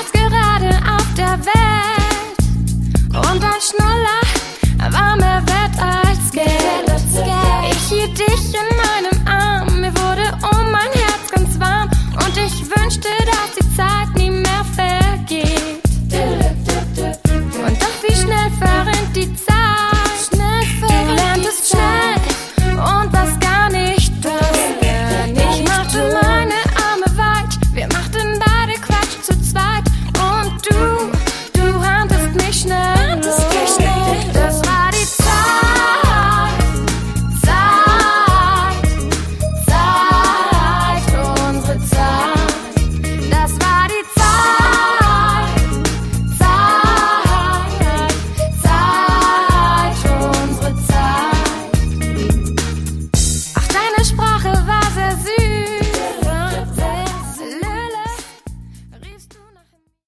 lagst gerade auf der Welt und ein Schnuller war mehr wert als Geld. Ich hielt dich in meinem